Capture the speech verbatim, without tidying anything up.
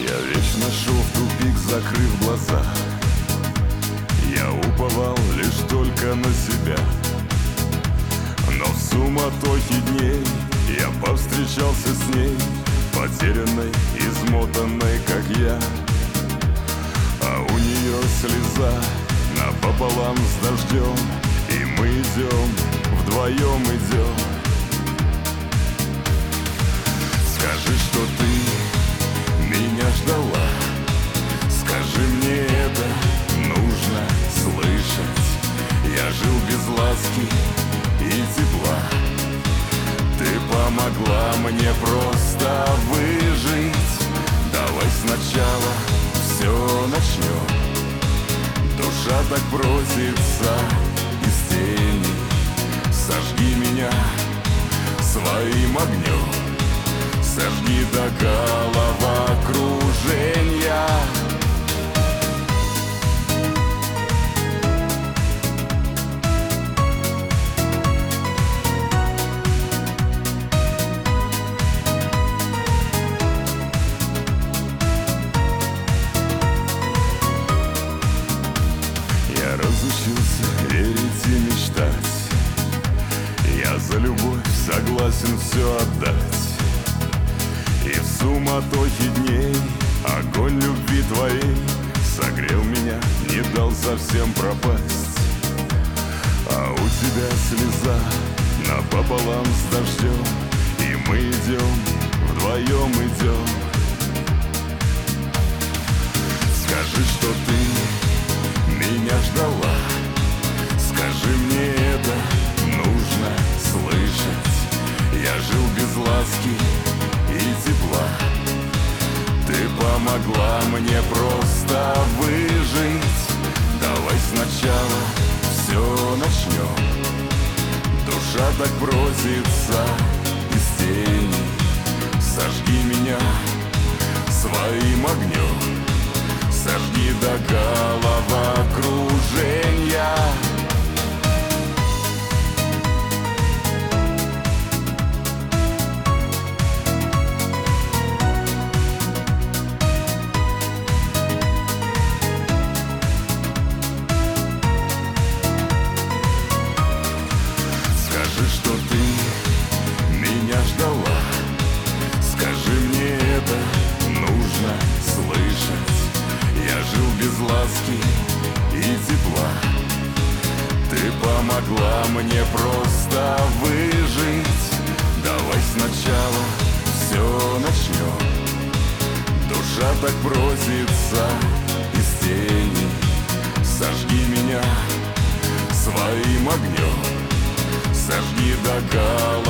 Я вечно шел в тупик, закрыв глаза. Я уповал лишь только на себя. Но в суматохе дней я повстречался с ней, потерянной, измотанной, как я. А у нее слеза напополам с дождем, и мы идем, вдвоем идем. Скажи, что ты меня ждала. Скажи, мне это нужно слышать. Я жил без ласки и тепла. Ты помогла мне просто выжить. Давай сначала все начнем. Душа так просится из тени. Сожги меня своим огнем. Сожги до головокружения. Я разучился верить и мечтать. Я за любовь согласен все отдать. И в суматохе дней огонь любви твоей согрел меня, не дал совсем пропасть. А у тебя слеза напополам с дождем, и мы идем, вдвоем идем. Скажи, что ты меня ждала. Скажи, мне это нужно слышать. Я жил без ласки и тепла. Ты помогла мне просто выжить. Давай сначала все начнем. Душа так просится из тени. Сожги меня своим огнем. Сожги до головокружения. Скажи, что ты меня ждала. Скажи, мне это нужно слышать. Я жил без ласки и тепла. Ты помогла мне просто выжить. Давай сначала все начнем. Душа так просится из тени. Сожги меня своим огнем. Сожги до головы.